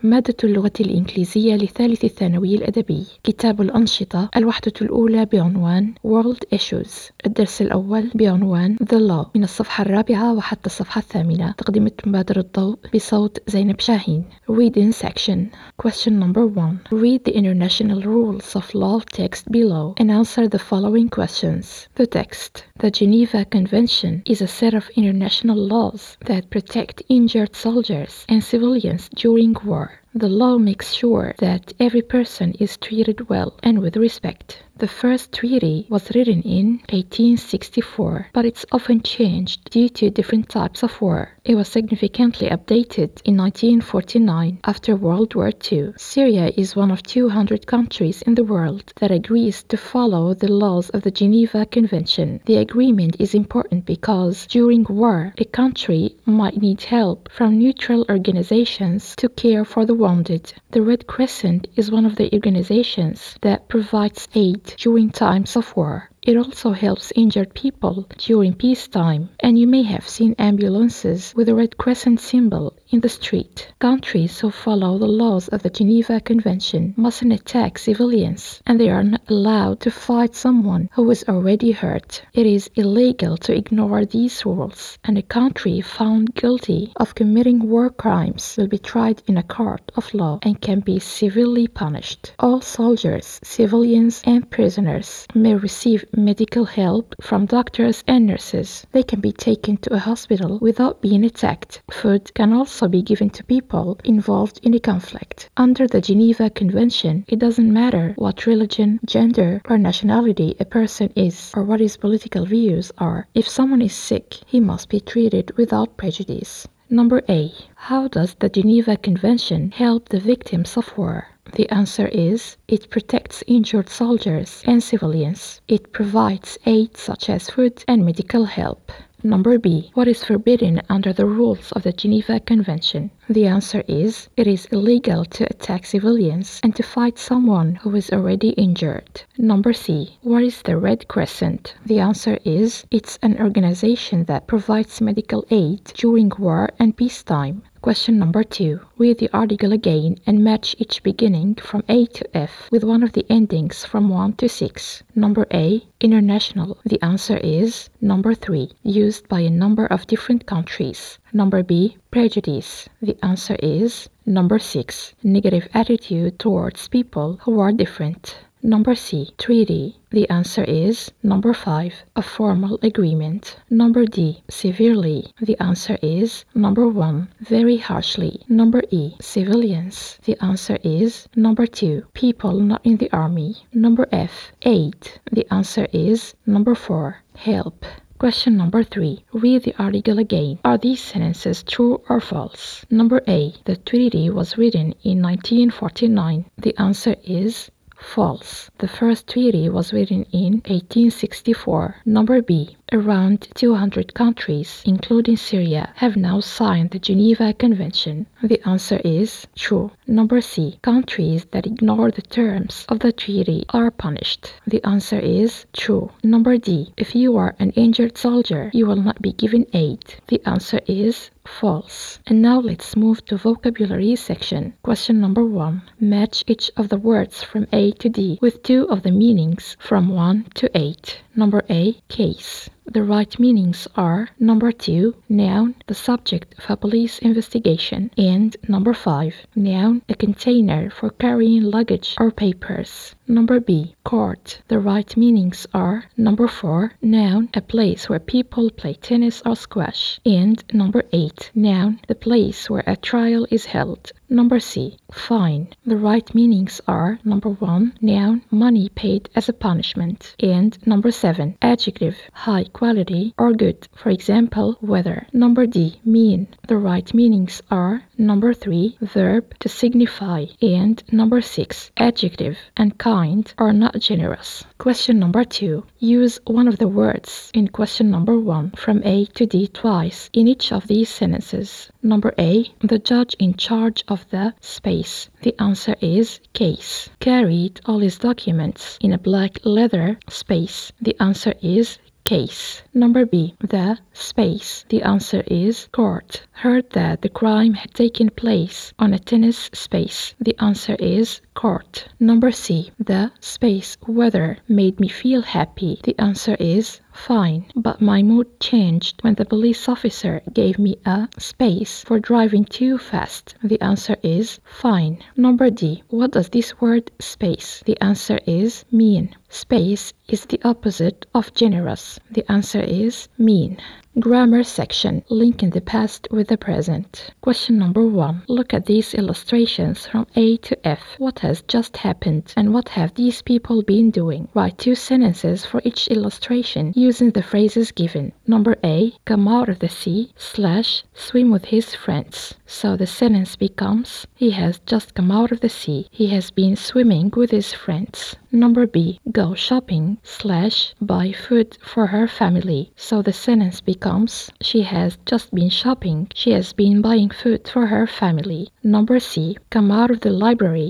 مادة اللغة الإنجليزية لثالث الثانوي الأدبي. كتاب الأنشطة، الوحدة الأولى بعنوان World Issues. الدرس الأول بعنوان The Law، من الصفحة 4 وحتى الصفحة 8. تقدمة مبادرة الضوء بصوت زينب شاهين. Reading section. Question number 1. Read the international rules of law text below and answer the following questions. The text. The Geneva Convention is a set of international laws that protect injured soldiers and civilians during war. The law makes sure that every person is treated well and with respect. The first treaty was written in 1864, but it's often changed due to different types of war. It was significantly updated in 1949 after World War II. Syria is one of 200 countries in the world that agrees to follow the laws of the Geneva Convention. The agreement is important because during war, a country might need help from neutral organizations to care for the wounded. The Red Crescent is one of the organizations that provides aid during times of war. It also helps injured people during peacetime, and you may have seen ambulances with the Red Crescent symbol in the street. Countries who follow the laws of the Geneva Convention mustn't attack civilians, and they are not allowed to fight someone who is already hurt. It is illegal to ignore these rules, and a country found guilty of committing war crimes will be tried in a court of law and can be severely punished. All soldiers, civilians, and prisoners may receive medical help from doctors and nurses. They can be taken to a hospital without being attacked. Food can also be given to people involved in a conflict. Under the Geneva Convention, it doesn't matter what religion, gender, or nationality a person is, or what his political views are. If someone is sick, he must be treated without prejudice. Number A. How does the Geneva Convention help the victims of war? The answer is, it protects injured soldiers and civilians. It provides aid such as food and medical help. Number B. What is forbidden under the rules of the Geneva Convention? The answer is, it is illegal to attack civilians and to fight someone who is already injured. Number C. What is the Red Crescent? The answer is, it's an organization that provides medical aid during war and peacetime. Question number 2. Read the article again and match each beginning from A to F with one of the endings from 1 to 6. Number A. International. The answer is number 3, used by a number of different countries. Number B. Prejudice. The answer is number 6, negative attitude towards people who are different. Number C. Treaty. The answer is number 5, a formal agreement. Number D. Severely. The answer is number 1, very harshly. Number E. Civilians. The answer is number 2, people not in the army. Number F. Aid. The answer is number 4, help. Question number 3. Read the article again. Are these sentences true or false? Number A. The treaty was written in 1949. The answer is false. The first treaty was written in 1864. Number B. Around 200 countries, including Syria, have now signed the Geneva Convention. The answer is true. Number C. Countries that ignore the terms of the treaty are punished. The answer is true. Number D. If you are an injured soldier, you will not be given aid. The answer is false. And now let's move to vocabulary section. Question number 1. Match each of the words from A to D with 2 of the meanings from 1 to 8. Number A. Case. The right meanings are number 2, noun, the subject of a police investigation, and number 5, noun, a container for carrying luggage or papers. Number B, court. The right meanings are number 4, noun, a place where people play tennis or squash, and number 8, noun, the place where a trial is held. Number C, fine. The right meanings are number 1, noun, money paid as a punishment, and number 7, adjective, high quality or good. For example, weather. Number D, mean. The right meanings are number 3, verb, to signify, and number 6, adjective, and kind or not generous. Question number 2. Use one of the words in question number 1 from A to D twice in each of these sentences. Number A, the judge in charge of the space. The answer is case. Carried all his documents in a black leather space. The answer is case. Number B, the space. The answer is court. Heard that the crime had taken place on a tennis space. The answer is court. Number C, the space weather made me feel happy. The answer is fine, but my mood changed when the police officer gave me a space for driving too fast. The answer is fine. Number D, what does this word space? The answer is mean. Space is the opposite of generous. The answer is mean. Grammar section, linking the past with the present. Question number 1. Look at these illustrations from A to F. What has just happened and what have these people been doing? Write 2 sentences for each illustration using the phrases given. Number A, come out of the sea / swim with his friends. So the sentence becomes, he has just come out of the sea. He has been swimming with his friends. Number B, go shopping / buy food for her family. So the sentence becomes, she has just been shopping. She has been buying food for her family. Number C, come out of the library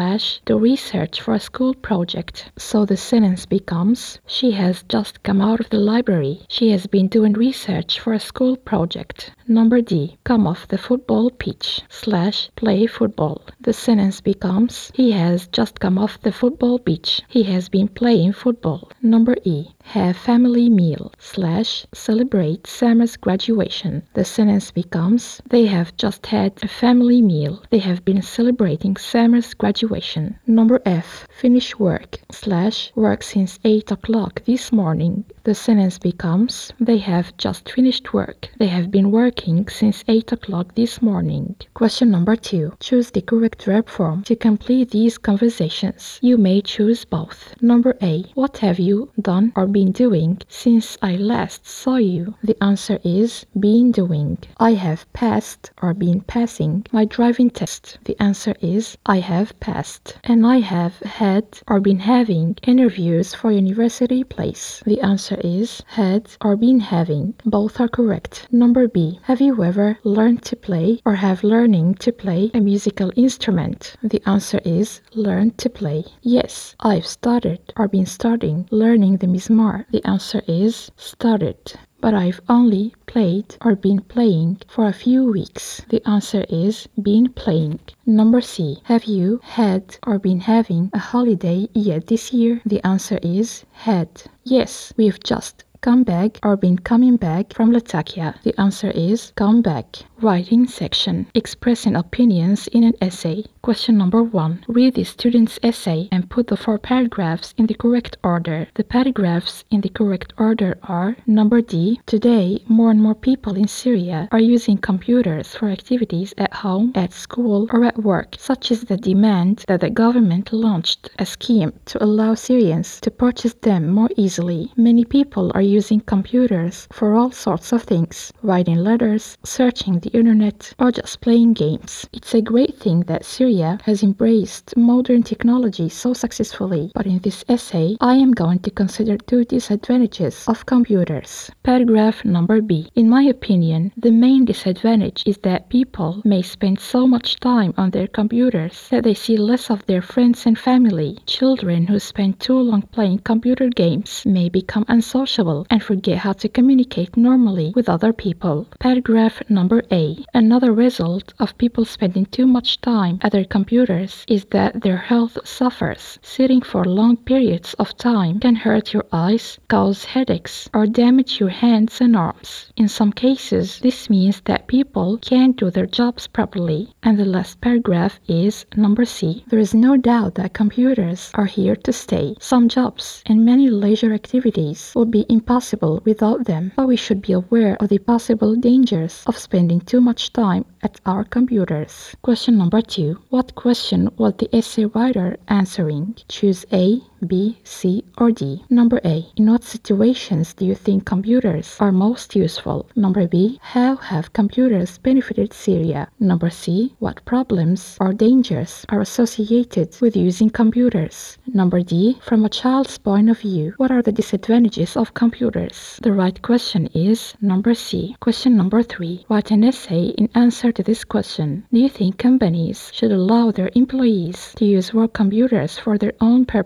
/ do research for a school project. So the sentence becomes, she has just come out of the library. She has been doing research for a school project. Number D, come off the football pitch / play football. The sentence becomes, he has just come off the football pitch. He has been playing football. Number E, have family meal / celebrate Summer's graduation. The sentence becomes, they have just had a family meal. They have been celebrating Summer's graduation. Number F, finish work / work since 8 o'clock this morning. The sentence becomes, they have just finished work. They have been working since 8 o'clock this morning. Question number 2. Choose the correct verb form to complete these conversations. You may choose both. Number A, what have you done or been doing since I last saw you? The answer is been doing. I have passed or been passing my driving test. The answer is I have passed. And I have had or been having interviews for university place. The answer is had or been having. Both are correct. Number B, have you ever learned to play or have learning to play a musical instrument? The answer is learned to play. Yes, I've started or been starting learning the mizmar. The answer is started. But I've only played or been playing for a few weeks. The answer is been playing. Number C, have you had or been having a holiday yet this year? The answer is had. Yes, we've just come back or been coming back from Latakia. The answer is come back. Writing section, expressing opinions in an essay. Question number 1. Read the student's essay and put the 4 paragraphs in the correct order. The paragraphs in the correct order are: Number D, today more and more people in Syria are using computers for activities at home, at school, or at work, such as the demand that the government launched a scheme to allow Syrians to purchase them more easily. Many people are using computers for all sorts of things, writing letters, searching the internet, or just playing games. It's a great thing that Syria has embraced modern technology so successfully, but in this essay, I am going to consider 2 disadvantages of computers. Paragraph number B. In my opinion, the main disadvantage is that people may spend so much time on their computers that they see less of their friends and family. Children who spend too long playing computer games may become unsociable and forget how to communicate normally with other people. Paragraph number A. Another result of people spending too much time at their computers is that their health suffers. Sitting for long periods of time can hurt your eyes, cause headaches, or damage your hands and arms. In some cases, this means that people can't do their jobs properly. And the last paragraph is number C. There is no doubt that computers are here to stay. Some jobs and many leisure activities would be impossible without them, but we should be aware of the possible dangers of spending too much time at our computers. Question number 2. What question was the essay writer answering? Choose A, B, C, or D. Number A. In what situations do you think computers are most useful? Number B. How have computers benefited Syria? Number C. What problems or dangers are associated with using computers? Number D. From a child's point of view, what are the disadvantages of computers? The right question is number C. Question number 3. Write an essay in answer to this question. Do you think companies should allow their employees to use work computers for their own purposes?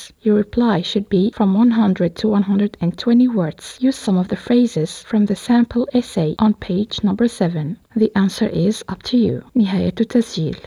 words. Your reply should be from 100 to 120 words. Use some of the phrases from the sample essay on page number 7. The answer is up to you. نهاية التسجيل.